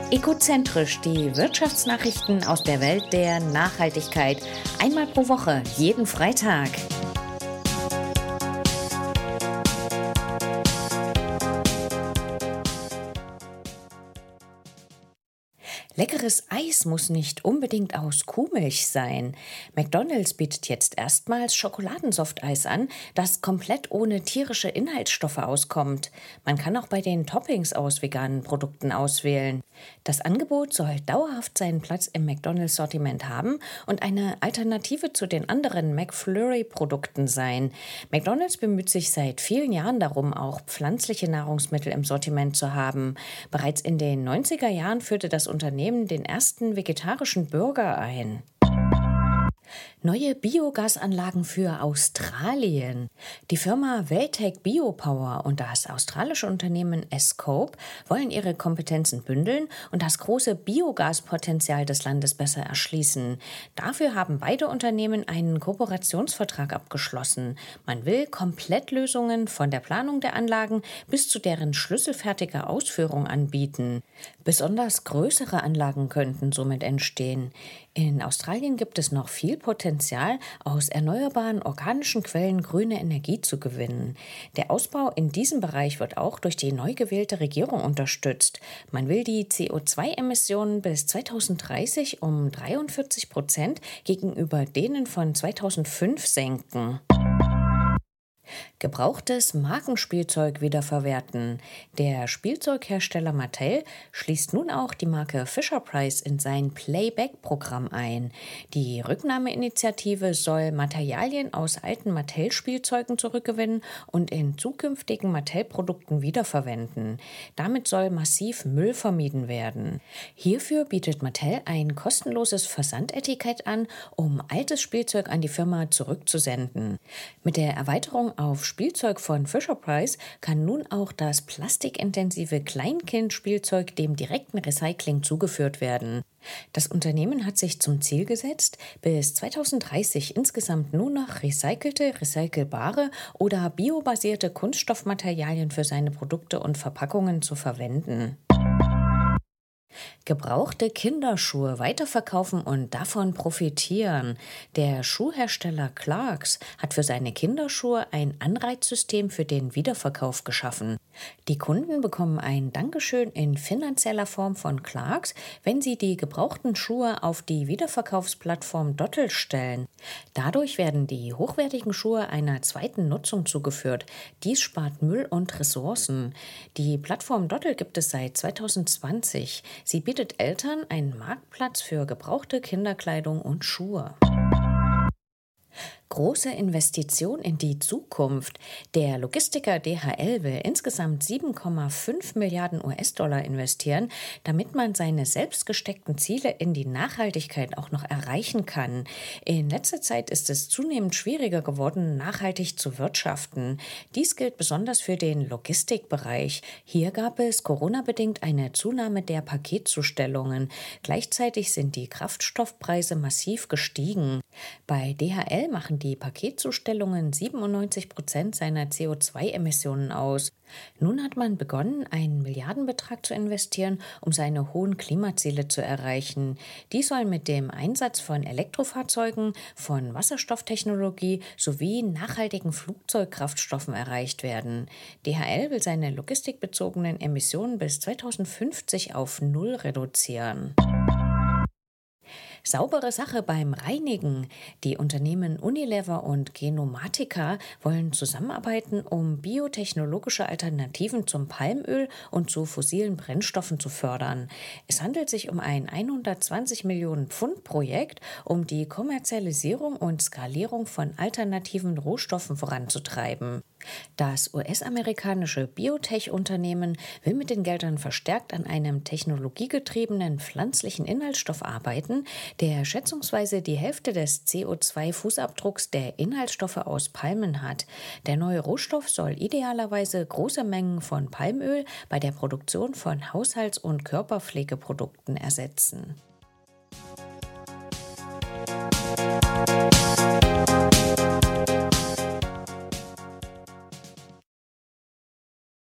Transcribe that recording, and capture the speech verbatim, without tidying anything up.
Ecozentrisch, die Wirtschaftsnachrichten aus der Welt der Nachhaltigkeit. Einmal pro Woche, jeden Freitag. Leckeres Eis muss nicht unbedingt aus Kuhmilch sein. McDonald's bietet jetzt erstmals Schokoladensofteis an, das komplett ohne tierische Inhaltsstoffe auskommt. Man kann auch bei den Toppings aus veganen Produkten auswählen. Das Angebot soll dauerhaft seinen Platz im McDonald's-Sortiment haben und eine Alternative zu den anderen McFlurry-Produkten sein. McDonald's bemüht sich seit vielen Jahren darum, auch pflanzliche Nahrungsmittel im Sortiment zu haben. Bereits in den neunziger Jahren führte das Unternehmen den ersten vegetarischen Burger ein. Neue Biogasanlagen für Australien. Die Firma Welltec Biopower und das australische Unternehmen Escope wollen ihre Kompetenzen bündeln und das große Biogaspotenzial des Landes besser erschließen. Dafür haben beide Unternehmen einen Kooperationsvertrag abgeschlossen. Man will Komplettlösungen von der Planung der Anlagen bis zu deren schlüsselfertiger Ausführung anbieten. Besonders größere Anlagen könnten somit entstehen. In Australien gibt es noch viel Potenzial, aus erneuerbaren organischen Quellen grüne Energie zu gewinnen. Der Ausbau in diesem Bereich wird auch durch die neu gewählte Regierung unterstützt. Man will die C O zwei Emissionen bis zweitausenddreißig um dreiundvierzig Prozent gegenüber denen von zweitausendfünf senken. Gebrauchtes Markenspielzeug wiederverwerten. Der Spielzeughersteller Mattel schließt nun auch die Marke Fisher-Price in sein Playback-Programm ein. Die Rücknahmeinitiative soll Materialien aus alten Mattel-Spielzeugen zurückgewinnen und in zukünftigen Mattel-Produkten wiederverwenden. Damit soll massiv Müll vermieden werden. Hierfür bietet Mattel ein kostenloses Versandetikett an, um altes Spielzeug an die Firma zurückzusenden. Mit der Erweiterung auf Spielzeug von Fisher-Price kann nun auch das plastikintensive Kleinkindspielzeug dem direkten Recycling zugeführt werden. Das Unternehmen hat sich zum Ziel gesetzt, bis zweitausenddreißig insgesamt nur noch recycelte, recycelbare oder biobasierte Kunststoffmaterialien für seine Produkte und Verpackungen zu verwenden. Gebrauchte Kinderschuhe weiterverkaufen und davon profitieren. Der Schuhhersteller Clarks hat für seine Kinderschuhe ein Anreizsystem für den Wiederverkauf geschaffen. Die Kunden bekommen ein Dankeschön in finanzieller Form von Clarks, wenn sie die gebrauchten Schuhe auf die Wiederverkaufsplattform Dottel stellen. Dadurch werden die hochwertigen Schuhe einer zweiten Nutzung zugeführt. Dies spart Müll und Ressourcen. Die Plattform Dottel gibt es seit zweitausendzwanzig. Sie bietet Eltern einen Marktplatz für gebrauchte Kinderkleidung und Schuhe. Große Investition in die Zukunft. Der Logistiker D H L will insgesamt sieben Komma fünf Milliarden U S-Dollar investieren, damit man seine selbst gesteckten Ziele in die Nachhaltigkeit auch noch erreichen kann. In letzter Zeit ist es zunehmend schwieriger geworden, nachhaltig zu wirtschaften. Dies gilt besonders für den Logistikbereich. Hier gab es Corona-bedingt eine Zunahme der Paketzustellungen. Gleichzeitig sind die Kraftstoffpreise massiv gestiegen. Bei D H L machen die Paketzustellungen siebenundneunzig Prozent seiner C O zwei Emissionen aus. Nun hat man begonnen, einen Milliardenbetrag zu investieren, um seine hohen Klimaziele zu erreichen. Dies soll mit dem Einsatz von Elektrofahrzeugen, von Wasserstofftechnologie sowie nachhaltigen Flugzeugkraftstoffen erreicht werden. D H L will seine logistikbezogenen Emissionen bis zweitausendfünfzig auf Null reduzieren. Saubere Sache beim Reinigen. Die Unternehmen Unilever und Genomatica wollen zusammenarbeiten, um biotechnologische Alternativen zum Palmöl und zu fossilen Brennstoffen zu fördern. Es handelt sich um ein hundertzwanzig Millionen Pfund Projekt, um die Kommerzialisierung und Skalierung von alternativen Rohstoffen voranzutreiben. Das U S-amerikanische Biotech-Unternehmen will mit den Geldern verstärkt an einem technologiegetriebenen pflanzlichen Inhaltsstoff arbeiten, der schätzungsweise die Hälfte des C O zwei Fußabdrucks der Inhaltsstoffe aus Palmen hat. Der neue Rohstoff soll idealerweise große Mengen von Palmöl bei der Produktion von Haushalts- und Körperpflegeprodukten ersetzen.